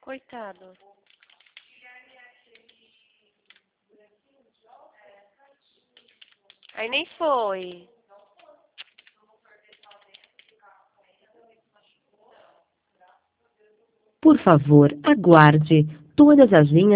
Coitado. Aí nem foi. Por favor, aguarde. Todas as linhas